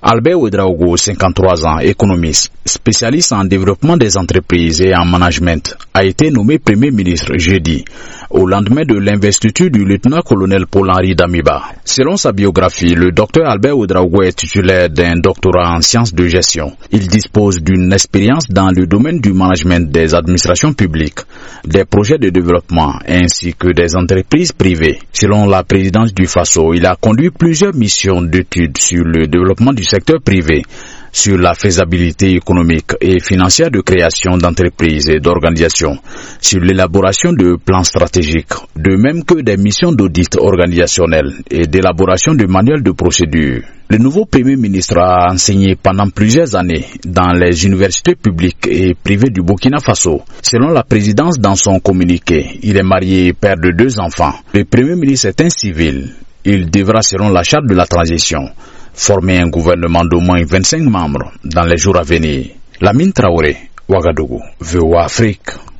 Albert Ouedraogo, 53 ans, économiste, spécialiste en développement des entreprises et en management, a été nommé Premier ministre jeudi, au lendemain de l'investiture du lieutenant-colonel Paul-Henri Damiba. Selon sa biographie, le docteur Albert Ouedraogo est titulaire d'un doctorat en sciences de gestion. Il dispose d'une expérience dans le domaine du management des administrations publiques, des projets de développement ainsi que des entreprises privées. Selon la présidence du FASO, il a conduit plusieurs missions d'études sur le développement du secteur privé, sur la faisabilité économique et financière de création d'entreprises et d'organisations, sur l'élaboration de plans stratégiques, de même que des missions d'audit organisationnel et d'élaboration de manuels de procédure. Le nouveau Premier ministre a enseigné pendant plusieurs années dans les universités publiques et privées du Burkina Faso. Selon la présidence dans son communiqué, il est marié et père de 2 enfants. Le Premier ministre est un civil. Il devra, selon la charte de la transition, former un gouvernement d'au moins 25 membres dans les jours à venir. Lamine Traoré, Ouagadougou, VOA Afrique.